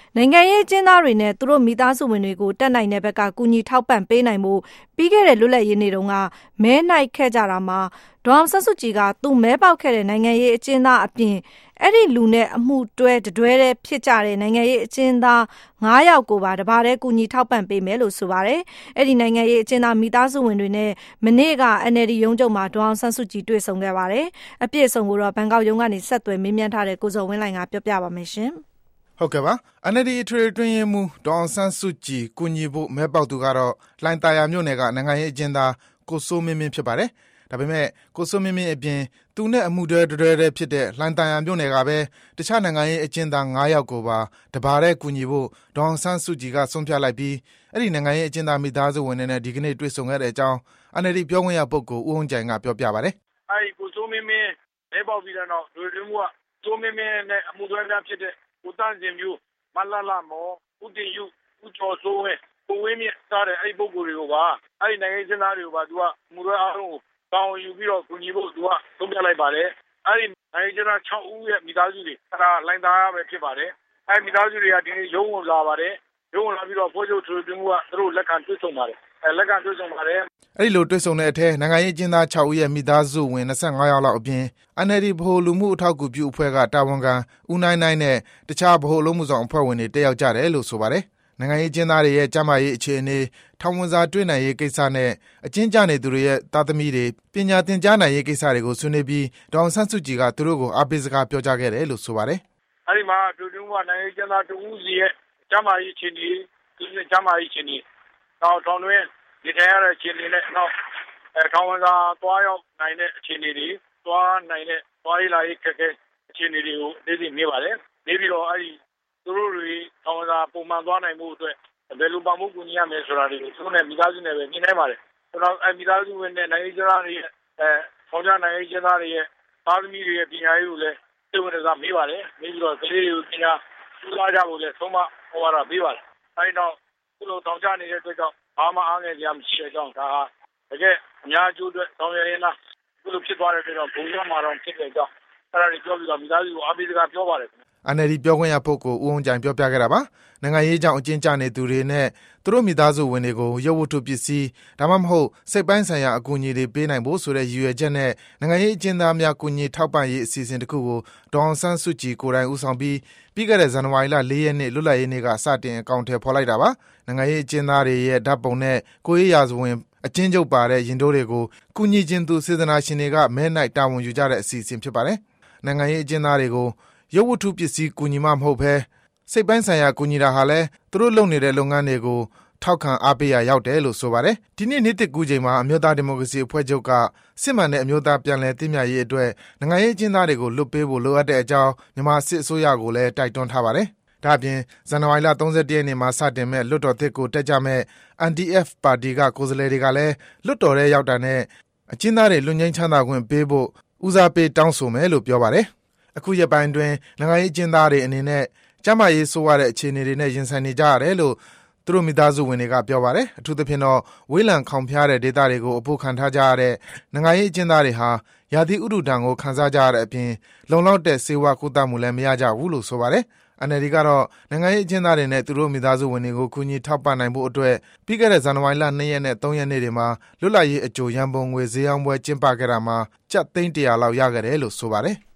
နိုင်ငံရေးအကျဉ်းသားတွေနဲ့သူတို့မိသားစုဝင်တွေကိုတက်နိုင်တဲ့ဘက်ကကူညီထောက်ပံ့ပေးနိုင်ဖို့ပြီးခဲ့တဲ့လွတ်လပ်ရေးနေ့တုန်းကမဲနိုင်ခဲ့ကြတာမှာဒေါ်အောင်ဆန်းစုကြည်ကသူမဲပေါက်ခဲ့တဲ့နိုင်ငံရေးအကျဉ်းသားအပြင်အဲ့ဒီလူနဲ့အမှုတွဲတည်းဖြစ်ကြတဲ့နိုင်ငံရေးအကျဉ်းသား9ယောက်ကိုပါတပါးတည်းကူညီထောက်ပံ့ပေးမယ်လို့ဆိုပါတယ်။အဲ့ဒီနိုင်ငံရေးအကျဉ်းသားမိသားစုဝင်တွေနဲ့မနေ့က NLD ရုံးချုပ်မှာဒေါ်အောင်ဆန်းစုကြည်တွေ့ဆုံခဲ့ပါတယ်။အပြည့်အစုံကိုတော့ဘန်ကောက်ရုံးကနေဆက်သွယ်မေးမြန်းထားတဲ့ကိုဇော်ဝင်းလှိုင်ကပြောပြပါမယ်ရှင်။ဟုတ်ကဲ့ပါ NLD အထွေထွေအတွင်းရေးမှူးဒေါ်အောင်ဆန်းစုကြည်ကူညီဖို့မဲပေါက်သူကတော့လှိုင်သာယာမြို့နယ်ကနိုင်ငံရေးအကျဉ်းသားကိုစိုးမင်းမင်းဖြစ်ပါတယ်။ဒါပေမဲ့ကိုစိုးမင်းမင်းအပြင်သူနဲ့အမှုတွဲဖြစ်တဲ့လှိုင်သာယာမြို့နယ်ကပဲတခြားနိုင်ငံရေးအကျဉ်းသား9ယောက်ကိုပါတပါးတည်းကူညီဖို့ဒေါ်အောင်ဆန်းစုကြည်ကဆုံးဖြတ်လိုက်ပြီးအဲ့ဒီနိုင်ငံရေးအကျဉ်းသားမိသားစုဝင်တွေနဲ့ဒီကနေ့တွေ့ဆုံခဲ့တဲ့အကြောင်း NLD ပြောခွင့်ရပုဂ္ဂိုလ်ဦးအောင်ကြိုင်ကပြောပြပါတယ်။အဲ့ဒီကိုစိုးမင်းမင်းမဲပေါက်ပြီးတော့ဒွေတွင်းမှုကစိုးမင်းမင်းနဲ့အမှုတွဲဖြစ်တဲ့ကိုတန်းစင်မျိုးမလလမောဦးတင်ယူဦးကျော်စိုးဝင်းကိုဝင်းမြင့်စတဲ့အဲ့ဒီပုဂ္ဂိုလ်တွေကိုပါအဲ့ဒီနိုင်ငံရေးအကျဉ်းသားတွေကိုပါသူကအမှုတွဲအားလုံးကိုတောင်းယူပြီးတော့ကူညီဖို့သူကဆုံးဖြတ်လိုက်ပါတယ်။အဲ့ဒီနိုင်ငံရေးအကျဉ်းသား6ဦးရဲ့မိသားစုတွေအဲ့ဒါလိုင်းသားရပဲဖြစ်ပါတယ်။အဲ့ဒီမိသားစုတွေကဒီနေ့ရုံးဝင်လာပါတယ်။ရုံးဝင်လာပြီးတော့ဖွဲ့ချုပ်ထွေတွင်းမှုကသူတို့လက်ခံတွေ့ဆုံပါတယ်။လက်ခံတွေ့ဆုံပါတယ်။အဲ့ဒီလိုတွေ့ဆုံတဲ့အထက်နိုင်ငံရေးအကျဉ်းသား6ဦးရဲ့မိသားစုဝင်25ယောက်လောက်အပြင် NLD ဗဟိုလူမှုအထောက်အကူပြုအဖွဲ့ကတာဝန်ခံဦးနိုင်နိုင်နဲ့တခြားဗဟိုအလုပ်မှုဆောင်အဖွဲ့ဝင်တွေတက်ရောက်ကြတယ်လို့ဆိုပါတယ်။နိုင်ငံရေးအကျဉ်းသားတွေရဲ့ကျန်းမာရေးအခြေအနေထောင်ဝင်စာတွေ့နိုင်ရေးကိစ္စနဲ့အကျဉ်းကျနေသူတွေရဲ့သားသမီးတွေပညာသင်ကြားနိုင်ရေးကိစ္စတွေကိုဆွေးနွေးပြီးဒေါအောင်ဆန်းစုကြည်ကသူတို့ကိုအားပေးစကားပြောကြားခဲ့တယ်လို့ဆိုပါတယ်။အဲဒီမှာဒုတိယကနိုင်ငံရေးအကျဉ်းသားတဦးစီရဲ့ကျန်းမာရေးအခြေအနေသူရဲ့ကျန်းမာရေးအခြေအနေနောက်ထောင်တွင်းဒီထိုင်ရတဲ့အခြေအနေနဲ့နောက်ထောင်ဝင်စာသွားရောက်နိုင်တဲ့အခြေအနေတွေသွားနိုင်တဲ့သွားရေးလာရေးခက်ခဲအခြေအနေတွေကိုနေ့စဉ်နေပါတယ်။နေပြီးတော့အဲဒီသူတို့တွေထောင်ဝင်စာပုံမှန်သွားနိုင်မှုအတွက်ဘယ်လိုပံ့ပိုးကူညီရမယ်ဆိုတာတွေကိုသူတို့နဲ့မိသားစုနဲ့ပဲညှိနှိုင်းပါတယ်။ဆိုတော့မိသားစုဝင်တဲ့နိုင်ငံရေးကျန်းသားတွေရဲ့ထောင်ကျနိုင်ငံရေးကျန်းသားတွေရဲ့သားသမီးတွေရဲ့ပညာရေးကိုလည်းစိတ်ဝင်စားမေးပါတယ်။မေးပြီးတော့ကလေးတွေကိုပညာကျူးလာကြဖို့လည်းဆုံးမဟောရတာပေးပါတယ်။အဲဒီတော့သူတို့ထောင်ကျနေတဲ့အတွက်ကြောင့်ဘာမှအားငယ်စရာမရှိတဲ့ကြောင့်ဒါဟာတကယ်အများအကျိုးအတွက်ဆောင်ရွက်ရင်းလားသူတို့ဖြစ်သွားတဲ့အတွက်ကြောင့်ဘုံရမှာတော့ဖြစ်တဲ့ကြောင့်အဲ့ဒါတွေပြောပြီးတော့မိသားစုကိုအားပေးစကားပြောပါတယ် NLD ပြောခွင့်ရပုဂ္ဂိုလ်ဦးအောင်ကြိုင်ပြောပြခဲ့တာပါနိုင်ငံရေးကြောင့်အကျဉ်းချနေသူတွေနဲ့သူတို့မိသားစုဝင်တွေကိုရုပ်ဝတ္ထုပစ္စည်းဒါမှမဟုတ်စိတ်ပိုင်းဆိုင်ရာအကူအညီတွေပေးနိုင်ဖို့ဆိုတဲ့ရည်ရွယ်ချက်နဲ့နိုင်ငံရေးအကျဉ်းသားများကူညီထောက်ပံ့ရေးအစီအစဉ်တစ်ခုကိုဒေါအောင်ဆန်းစုကြည်ကိုယ်တိုင်ဦးဆောင်ပြီးပြီးခဲ့တဲ့ဇန်နဝါရီလ4ရက်နေ့လွတ်လပ်ရေးနေ့ကစတင်အကောင့်ထဲပေါ်လိုက်တာပါနိုင်ငံရေးအကျဉ်းသားတွေရဲ့ဓာတ်ပုံနဲ့ကိုရေးရာဇဝင်အကျဉ်းချုပ်ပါတဲ့ရင်တိုးတွေကိုကူညီခြင်းသူစေတနာရှင်တွေကမဲနိုင်တာဝန်ယူကြတဲ့အစီအစဉ်ဖြစ်ပါတယ်နိုင်ငံရေးအကျဉ်းသားတွေကိုရုပ်ဝတ္ထုပစ္စည်းကူညီမှမဟုတ်ဘဲစိတ်ပိုင်းဆိုင်ရာကူညီတာဟာလည်းသူတို့လုပ်နေတဲ့လုပ်ငန်းတွေကိုထောက်ခံအားပေးရရောက်တယ်လို့ဆိုပါတယ်ဒီနေ့နေ့တစ်ကူးချိန်မှာအမျိုးသားဒီမိုကရေစီအဖွဲ့ချုပ်ကစစ်မှန်တဲ့အမျိုးသားပြန်လည်တည်မြဲရေးအတွက်နိုင်ငံရေးအကျဉ်းသားတွေကိုလွတ်ပေးဖို့လိုအပ်တဲ့အကြောင်းမြန်မာစစ်အစိုးရကိုလည်းတိုက်တွန်းထားပါတယ်ဒါအပြင်ဇန်နဝါရီလ31ရက်နေ့မှာစတင်မဲ့လွတ်တော်သစ်ကိုတက်ကြမဲ့ NDF ပါတီကကိုယ်စားလှယ်တွေကလည်းလွတ်တော်ထဲရောက်တာနဲ့အကျဉ်းသားတွေလွတ်ငြိမ်းချမ်းသာခွင့်ပေးဖို့ဦးစားပေးတောင်းဆိုမယ်လို့ပြောပါတယ်အခုရက်ပိုင်းတွင်နိုင်ငံရေးအကျဉ်းသားတွေအနေနဲ့ကျန်းမာရေးဆိုးရတဲ့အခြေအနေတွေနဲ့ရင်ဆိုင်နေကြရတယ်လို့သူတို့မိသားစုဝင်တွေကပြောပါတယ်အထူးသဖြင့်တော့ဝေးလံခေါင်ဖျားတဲ့ဒေသတွေကိုအဖို့ခံထားကြရတဲ့နိုင်ငံရေးအကျဉ်းသားတွေဟာရာသီဥတုဒဏ်ကိုခံစားကြရတဲ့အပြင်လုံလောက်တဲ့ဆေးဝါးကုသမှုလည်းမရကြဘူးလို့ဆိုပါတယ်NLD ကတော့နိုင်ငံရေးအကျဉ်းသားတွေနဲ့သူတို့မိသားစုဝင်တွေကိုကူညီထောက်ပံ့နိုင်ဖို့အတွက်ပြီးခဲ့တဲ့ဇန်နဝါရီလ2ရက်နဲ့3ရက်နေ့တွေမှာလွတ်လပ်ရေးအကြိုရန်ပုံငွေဈေးအောင်ပွဲကျင်းပခဲ့တာမှာကျပ်သိန်း100လောက်ရခဲ့တယ်လို့ဆိုပါတယ်